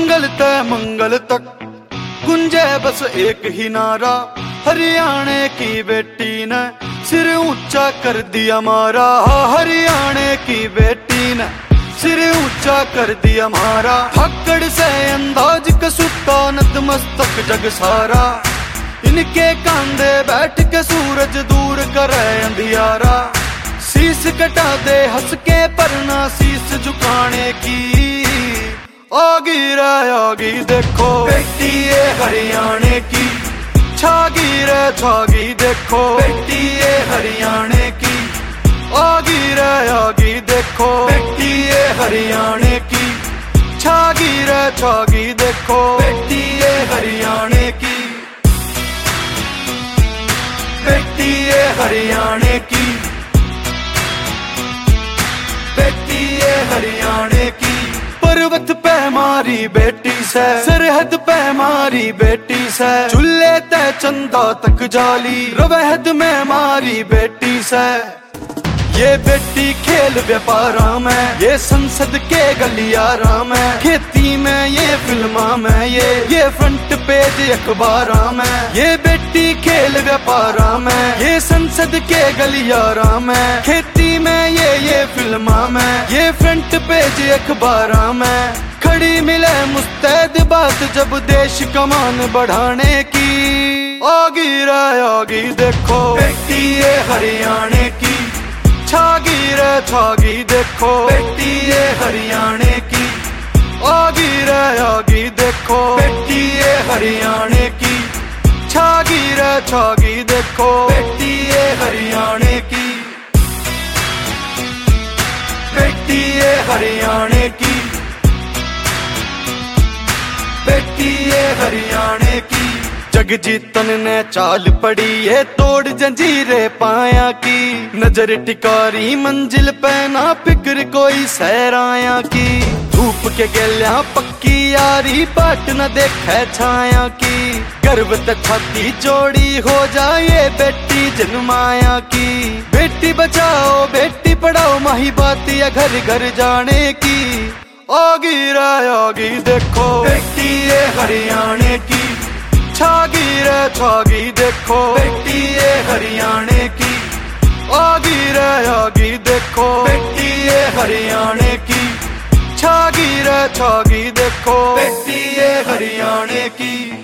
मंगल ते मंगल तक गुंजे बस एक ही नारा, हरियाणे की बेटी ने सिर ऊंचा कर दिया हमारा। हरियाणे की बेटी ने सिर ऊंचा कर दिया हमारा। हक्कड़ से अंदाज कसूता नतमस्तक जग सारा, इनके कांधे बैठ के सूरज दूर करे अंधियारा। शीश कटा दे हंस के परना शीश झुकाने की, आगी रे आगी देखो बेटी ये हरियाणे की, छागी रे छागी देखो बेटी ये हरियाणे की, आगी रे आगी देखो बेटी ये हरियाणे की, छागी रे छागी देखो बेटी ये हरियाणे की, बेटी ये हरियाणे की, बेटी ये हरियाणे की। पर्वत पे मारी बेटी से, सरहद पे मारी बेटी से, चूल्हे ते चंदा तक जाली रवहद में मारी बेटी से। ये बेटी खेल व्यापारा में, ये संसद के गलियारा में, खेती में ये फिल्मा में, ये फ्रंट पेज अखबारा में। ये बेटी खेल व्यापारा में, ये संसद के गलियारा में, खेती में ये फिल्मा में, ये फ्रंट पेज अखबारा में। खड़ी मिले मुस्तैद बात जब देश का मान बढ़ाने की, आगी रे आगी देखो बेटी ये हरियाणे की, छागी रे छागी देखो बेटी ये हरियाणे की, आगी रे आगी देखो बेटी ये हरियाणे की, छागी रे छागी देखो बेटी ये हरियाणे की, बेटी ये हरियाणे की, बेटी ये हरियाणे की। जगजीतन ने चाल पड़ी ये तोड़ जंजीरें पाया की, नजर टिकारी मंजिल पे ना फिक्र कोई सहराया की। धूप के गेल्या पक्की यारी बाट न देखे छाया की, गर्व ते छाती जोड़ी हो जाए बेटी जन्माया की। बेटी बचाओ बेटी पढ़ाओ माही बात या घर घर जाने की, आगी रे आगी देखो बेटी ये हरियाणे की, छागी रे छागी देखो बेटी ये हरियाणे की, आगी रे आगी देखो बेटी ये हरियाणे की, छागी रे छागी देखो बेटी ये हरियाणे की।